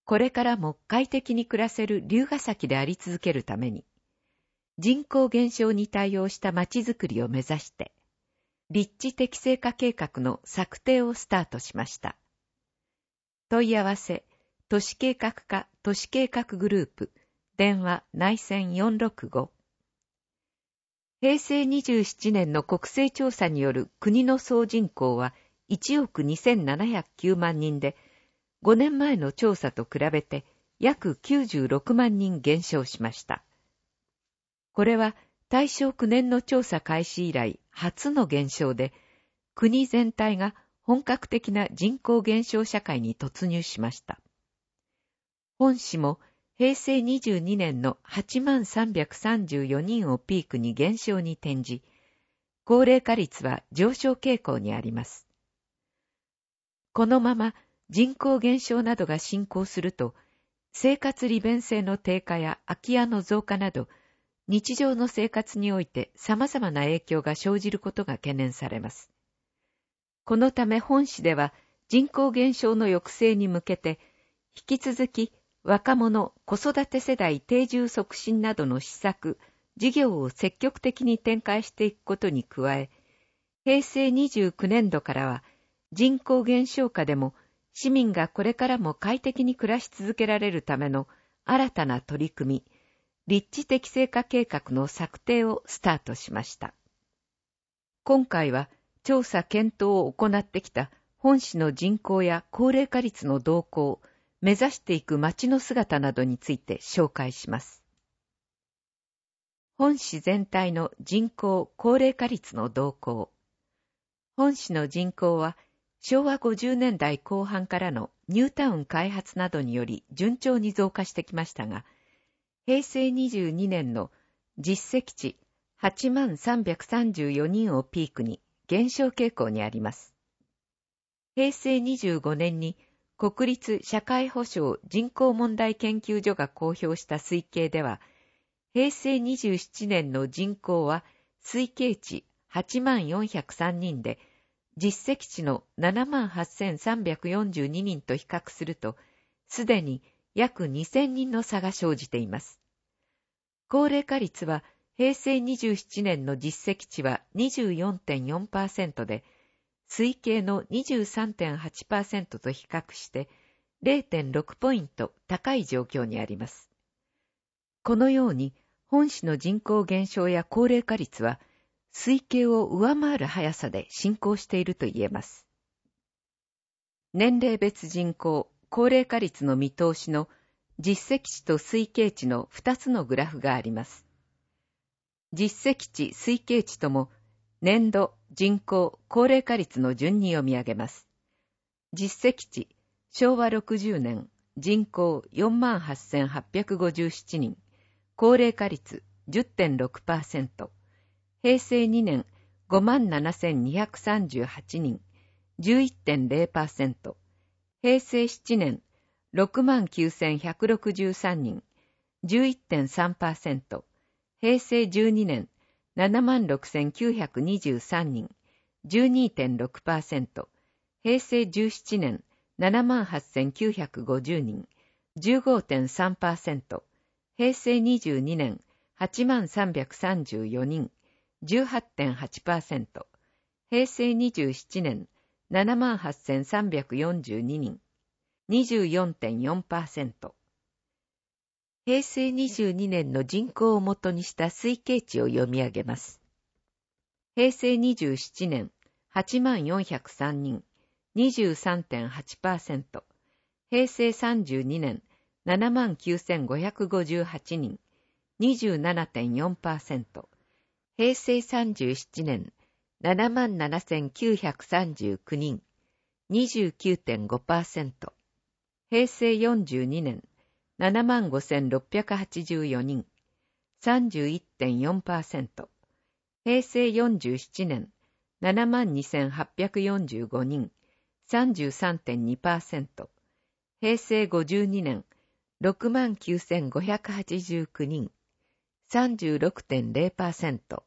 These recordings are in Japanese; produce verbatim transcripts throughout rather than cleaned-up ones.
これからも快適に暮らせる龍ヶ崎であり続けるために、人口減少に対応したまちづくりを目指して、立地適正化計画の策定をスタートしました。問い合わせ、都市計画課都市計画グループ、電話内線よんろくご。へいせいにじゅうななねんの国勢調査による国の総人口はいちおくにせんななひゃくきゅうまんにんで、ごねんまえの調査と比べて約きゅうじゅうろくまんにん減少しました。これは大正きゅうねんの調査開始以来初の減少で、国全体が本格的な人口減少社会に突入しました。本市もへいせいにじゅうにねんのはちまんさんびゃくさんじゅうよにんをピークに減少に転じ、高齢化率は上昇傾向にあります。このまま人口減少などが進行すると、生活利便性の低下や空き家の増加など、日常の生活において様々な影響が生じることが懸念されます。このため本市では人口減少の抑制に向けて、引き続き若者、子育て世代定住促進などの施策、事業を積極的に展開していくことに加え、へいせいにじゅうきゅうねんどからは人口減少下でも市民がこれからも快適に暮らし続けられるための新たな取り組み、立地適正化計画の策定をスタートしました。今回は調査検討を行ってきた本市の人口や高齢化率の動向、目指していく街の姿などについて紹介します。本市全体の人口高齢化率の動向。本市の人口はしょうわごじゅうねんだいこう半からのニュータウン開発などにより順調に増加してきましたが、へいせいにじゅうにねんの実績値はちまんさんびゃくさんじゅうよにんをピークに減少傾向にあります。へいせいにじゅうごねんに国立社会保障人口問題研究所が公表した推計では、へいせいにじゅうななねんの人口は推計値はちまんよんひゃくさんにんで、実績値の ななまんはっせんさんびゃくよんじゅうににんと比較すると、すでに約にせんにんの差が生じています。高齢化率はへいせいにじゅうななねんの実績値は にじゅうよんてんよんパーセント で、推計の にじゅうさんてんはちパーセント と比較して れいてんろくポイント高い状況にあります。このように本市の人口減少や高齢化率は推計を上回る速さで進行していると言えます。年齢別人口、高齢化率の見通しの実績値と推計値のふたつのグラフがあります。実績値、推計値とも年度、人口、高齢化率の順に読み上げます。実績値、しょうわろくじゅうねん、人口 よんまんはっせんはっぴゃくごじゅうななにん、高齢化率 じゅってんろくパーセント、へいせいにねん ごまんななせんにひゃくさんじゅうはちにん、じゅういってんれいパーセント、へいせいななねん ろくまんきゅうせんひゃくろくじゅうさんにん、じゅういってんさんパーセント、へいせいじゅうにねんななまんろくせんきゅうひゃくにじゅうさんにん、じゅうにてんろくパーセント、へいせいじゅうななねんななまんはっせんきゅうひゃくごじゅうにん、じゅうごてんさんパーセント、へいせいにじゅうにねんはちまんさんびゃくさんじゅうよにん、じゅうはってんはちパーセント、へいせいにじゅうななねんななまんはっせんさんびゃくよんじゅうににん、にじゅうよんてんよんパーセント。へいせいにじゅうにねんの人口をもとにした推計値を読み上げます。へいせいにじゅうななねんはちまんよんひゃくさんにん、にじゅうさんてんはちパーセント、へいせいさんじゅうにねんななまんきゅうせんごひゃくごじゅうはちにん、にじゅうななてんよんパーセント、へいせいさんじゅうななねんななまんななせんきゅうひゃくさんじゅうきゅうにん、にじゅうきゅうてんごパーセント、へいせいよんじゅうにねんななまんごせんろっぴゃくはちじゅうよにん、さんじゅういってんよんパーセント、へいせいよんじゅうななねんななまんにせんはっぴゃくよんじゅうごにん、さんじゅうさんてんにパーセント、へいせいごじゅうにねんろくまんきゅうせんごひゃくはちじゅうきゅうにん、さんじゅうろくてんれいパーセント。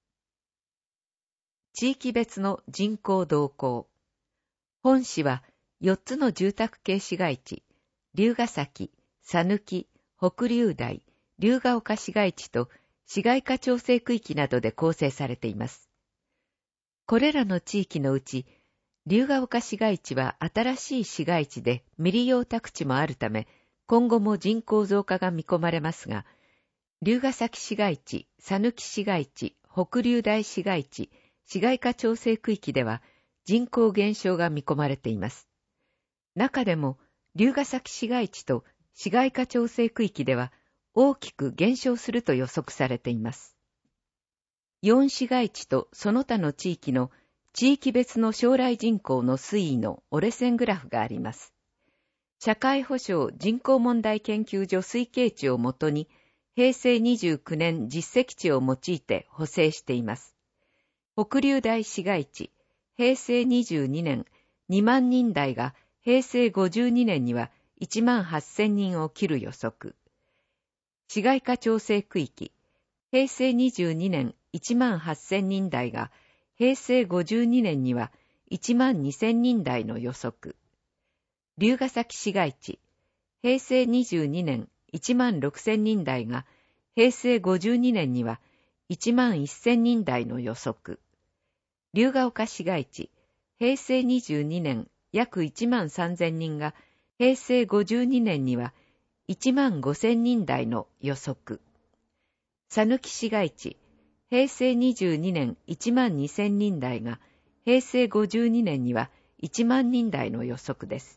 地域別の人口動向。本市はよっつの住宅系市街地、 龍ヶ崎、佐貫、北竜台、龍ヶ丘市街地と市街化調整区域などで構成されています。これらの地域のうち、龍ヶ丘市街地は新しい市街地で未利用宅地もあるため、今後も人口増加が見込まれますが、龍ヶ崎市街地、佐貫市街地、北竜台市街地、市街化調整区域では人口減少が見込まれています。中でも、龍ヶ崎市街地と市街化調整区域では大きく減少すると予測されています。よん市街地とその他の地域の地域別の将来人口の推移の折れ線グラフがあります。社会保障人口問題研究所推計値をもとに、平成にじゅうきゅうねん実績値を用いて補正しています。北竜台市街地、平成にじゅうにねんにまんにん台が平成ごじゅうにねんにはいちまんはっせんにんを切る予測。市街化調整区域、平成にじゅうにねんいちまんはっせんにん台が平成ごじゅうにねんにはいちまんにせんにん台の予測。龍ヶ崎市街地、平成にじゅうにねんいちまんろくせんにん台が平成ごじゅうにねんにはいちまんせんにん台の予測。龍ヶ丘市街地、平成にじゅうにねん約いちまんさんぜんにんが平成ごじゅうにねんにはいちまんごせんにん台の予測。佐貫市街地、平成にじゅうにねんいちまんにせんにん台が平成ごじゅうにねんにはいちまんにん台の予測です。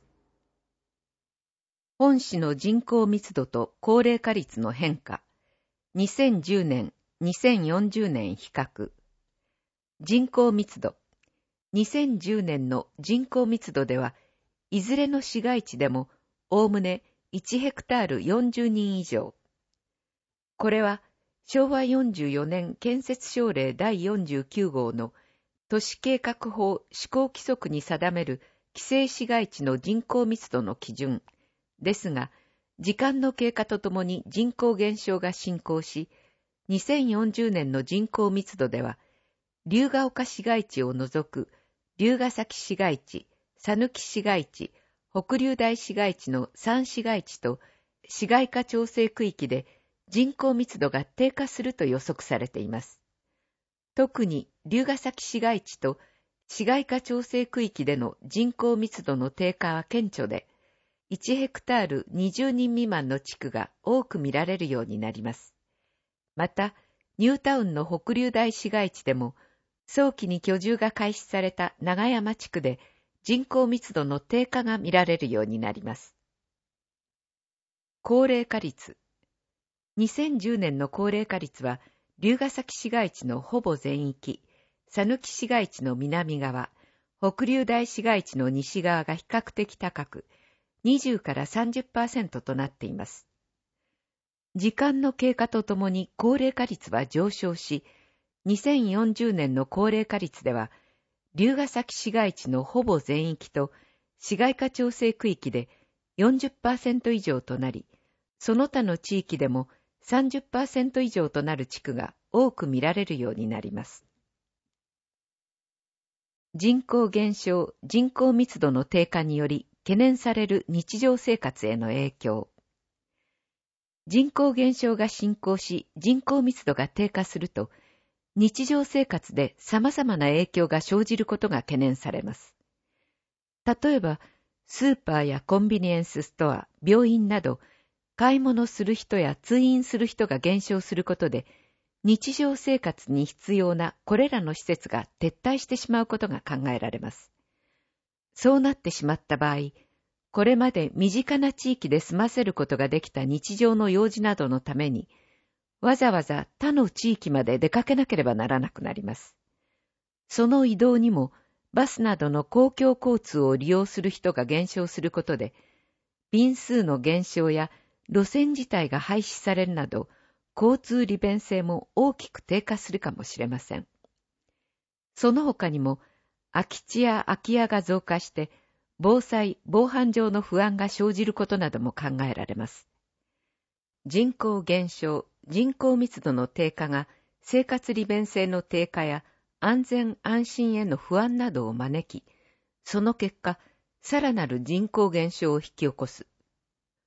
本市の人口密度と高齢化率の変化。にせんじゅうねん、にせんよんじゅうねん比較。人口密度。にせんじゅうねんの人口密度では、いずれの市街地でも、おおむねいちヘクタールよんじゅうにん以上。これは、しょうわよんじゅうよねん建設省令だいよんじゅうきゅう号の都市計画法施行規則に定める規制市街地の人口密度の基準ですが、時間の経過とともに人口減少が進行し、にせんよんじゅうねんの人口密度では、龍ヶ丘市街地を除く龍ヶ崎市街地、佐貫市街地、北竜台市街地のさん市街地と市街化調整区域で人口密度が低下すると予測されています。特に龍ヶ崎市街地と市街化調整区域での人口密度の低下は顕著で、いちヘクタールにじゅうにん未満の地区が多く見られるようになります。また、ニュータウンの北竜台市街地でも、早期に居住が開始された長山地区で人口密度の低下が見られるようになります。高齢化率。にせんじゅうねんの高齢化率は、龍ヶ崎市街地のほぼ全域、佐貫市街地の南側、北竜台市街地の西側が比較的高く、にじゅうから さんじゅっパーセント となっています。時間の経過とともに高齢化率は上昇し、にせんよんじゅうねんの高齢化率では、龍ヶ崎市街地のほぼ全域と市街化調整区域で よんじゅっパーセント 以上となり、その他の地域でも さんじゅっパーセント 以上となる地区が多く見られるようになります。人口減少、人口密度の低下により懸念される日常生活への影響。人口減少が進行し、人口密度が低下すると、日常生活で様々な影響が生じることが懸念されます。例えば、スーパーやコンビニエンスストア、病院など、買い物する人や通院する人が減少することで、日常生活に必要なこれらの施設が撤退してしまうことが考えられます。そうなってしまった場合、これまで身近な地域で済ませることができた日常の用事などのために、わざわざ他の地域まで出かけなければならなくなります。その移動にも、バスなどの公共交通を利用する人が減少することで、便数の減少や路線自体が廃止されるなど、交通利便性も大きく低下するかもしれません。その他にも、空き地や空き家が増加して、防災・防犯上の不安が生じることなども考えられます。人口減少、人口密度の低下が生活利便性の低下や安全安心への不安などを招き、その結果、さらなる人口減少を引き起こす。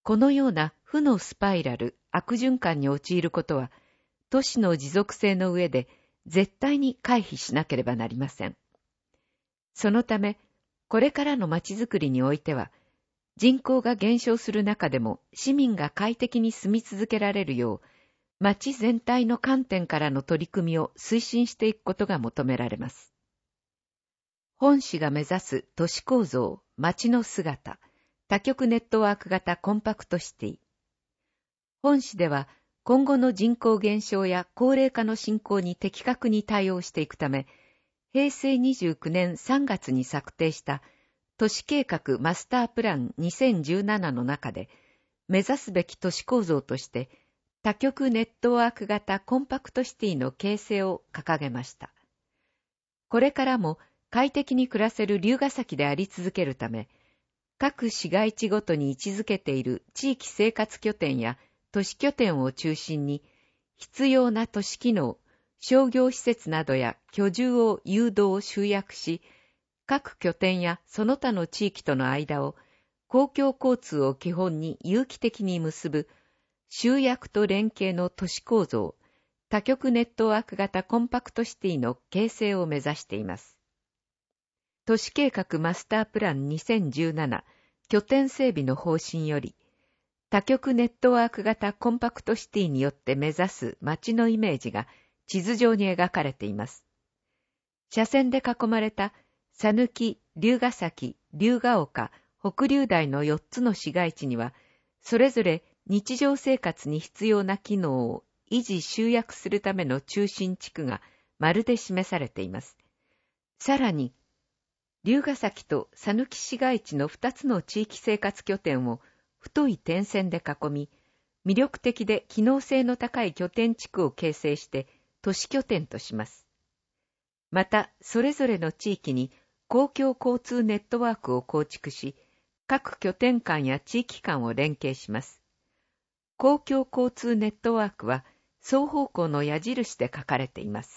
このような負のスパイラル、悪循環に陥ることは、都市の持続性の上で絶対に回避しなければなりません。そのため、これからの街づくりにおいては、人口が減少する中でも市民が快適に住み続けられるよう、街全体の観点からの取り組みを推進していくことが求められます。本市が目指す都市構造、街の姿、多極ネットワーク型コンパクトシティ。本市では今後の人口減少や高齢化の進行に的確に対応していくため、へいせいにじゅうきゅうねんさんがつに策定した都市計画マスタープランにせんじゅうななの中で、目指すべき都市構造として、多極ネットワーク型コンパクトシティの形成を掲げました。これからも快適に暮らせる龍ヶ崎であり続けるため、各市街地ごとに位置づけている地域生活拠点や都市拠点を中心に、必要な都市機能、商業施設などや居住を誘導集約し、各拠点やその他の地域との間を公共交通を基本に有機的に結ぶ集約と連携の都市構造、多極ネットワーク型コンパクトシティの形成を目指しています。都市計画マスタープランにせんじゅうなな拠点整備の方針より、多極ネットワーク型コンパクトシティによって目指す街のイメージが地図上に描かれています。斜線で囲まれたさぬき、龍ヶ崎、龍ヶ丘、北龍台のよっつの市街地には、それぞれ日常生活に必要な機能を維持集約するための中心地区がまるで示されています。さらに、龍ヶ崎とさぬき市街地のふたつの地域生活拠点を太い点線で囲み、魅力的で機能性の高い拠点地区を形成して都市拠点とします。また、それぞれの地域に公共交通ネットワークを構築し、各拠点間や地域間を連携します。公共交通ネットワークは双方向の矢印で書かれています。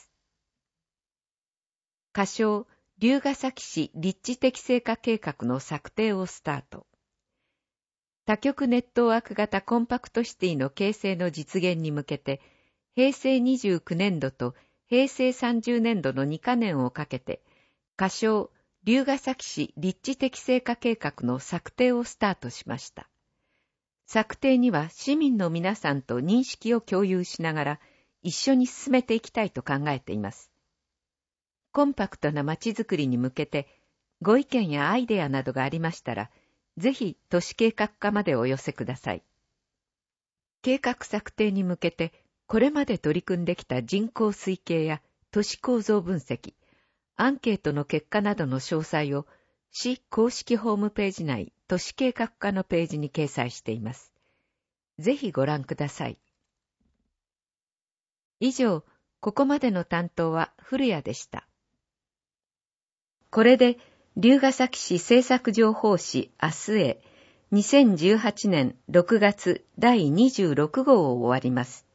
仮称、龍ヶ崎市立地適正化計画の策定をスタート。多極ネットワーク型コンパクトシティの形成の実現に向けて、へいせいにじゅうきゅうねんどとへいせいさんじゅうねんどのにかねんをかけて、仮称、龍ヶ崎市立地適正化計画の策定をスタートしました。策定には市民の皆さんと認識を共有しながら一緒に進めていきたいと考えています。コンパクトな街づくりに向けてご意見やアイデアなどがありましたら、ぜひ都市計画課までお寄せください。計画策定に向けてこれまで取り組んできた人口推計や都市構造分析、アンケートの結果などの詳細を市公式ホームページ内都市計画課のページに掲載しています。ぜひご覧ください。以上、ここまでの担当は古谷でした。これで、龍ヶ崎市政策情報誌明日へにせんじゅうはちねんろくがつだいにじゅうろくごうを終わります。